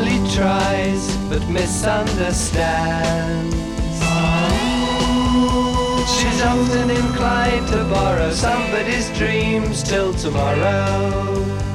only tries but misunderstands. She's often inclined to borrow somebody's dreams till tomorrow.